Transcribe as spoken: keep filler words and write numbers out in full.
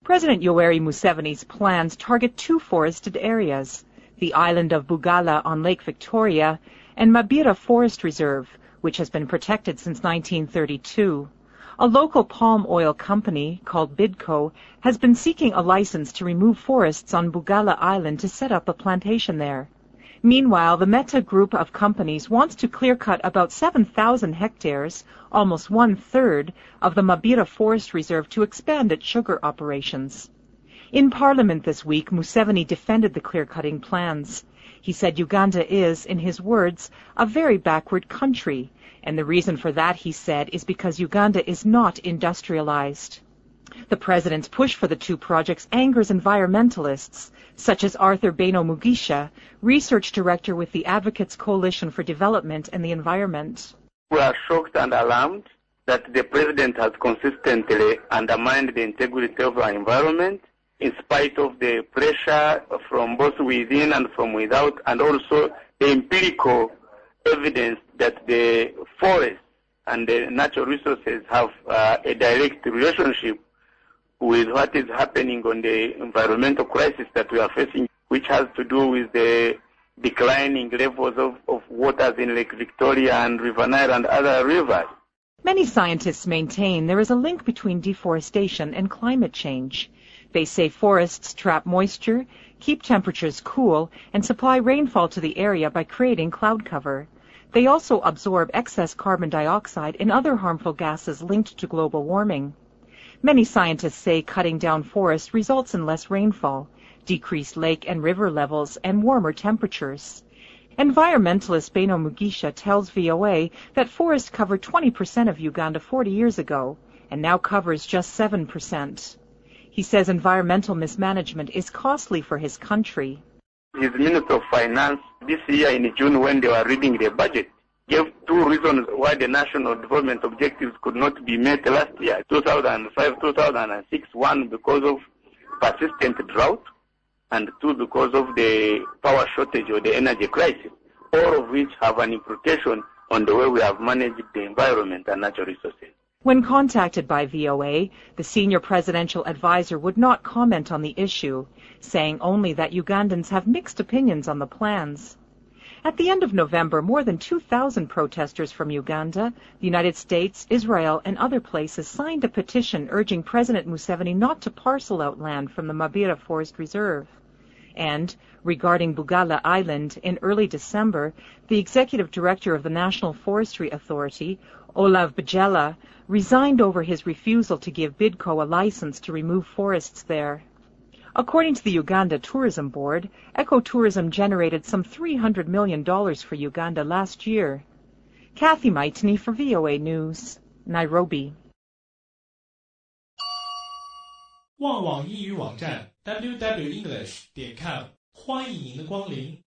President Yoweri Museveni's plans target two forested areas, the island of Bugala on Lake Victoria and Mabira Forest Reserve, which has been protected since nineteen thirty-two. A local palm oil company called Bidco has been seeking a license to remove forests on Bugala Island to set up a plantation there. Meanwhile, the Meta group of companies wants to clear-cut about seven thousand hectares, almost one-third, of the Mabira Forest Reserve to expand its sugar operations. In Parliament this week, Museveni defended the clear-cutting plans. He said Uganda is, in his words, a very backward country, and the reason for that, he said, is because Uganda is not industrialized. The president's push for the two projects angers environmentalists, such as Arthur Beno Mugisha, research director with the Advocates Coalition for Development and the Environment. We are shocked and alarmed that the president has consistently undermined the integrity of our environment in spite of the pressure from both within and from without, and also the empirical evidence that the forests and the natural resources have uh, a direct relationship with what is happening on the environmental crisis that we are facing, which has to do with the declining levels of, of waters in Lake Victoria and River Nile and other rivers. Many scientists maintain there is a link between deforestation and climate change. They say forests trap moisture, keep temperatures cool, and supply rainfall to the area by creating cloud cover. They also absorb excess carbon dioxide and other harmful gases linked to global warming. Many scientists say cutting down forests results in less rainfall, decreased lake and river levels, and warmer temperatures. Environmentalist Beno Mugisha tells V O A that forests covered twenty percent of Uganda forty years ago, and now covers just seven percent. He says environmental mismanagement is costly for his country. His Minister of Finance this year in June, when they were reading the budget, gave two reasons why the national development objectives could not be met last year, two thousand five, two thousand six. One, because of persistent drought, and two, because of the power shortage or the energy crisis, all of which have an implication on the way we have managed the environment and natural resources. When contacted by V O A, the senior presidential advisor would not comment on the issue, saying only that Ugandans have mixed opinions on the plans. At the end of November, more than two thousand protesters from Uganda, the United States, Israel, and other places signed a petition urging President Museveni not to parcel out land from the Mabira Forest Reserve. And, regarding Bugala Island, in early December, the executive director of the National Forestry Authority, Olav Bajela, resigned over his refusal to give Bidco a license to remove forests there. According to the Uganda Tourism Board, ecotourism generated some three hundred million dollars for Uganda last year. Kathy Maitney for V O A News, Nairobi. 旺网英语网站 double-u double-u double-u 点 com 欢迎您的光临。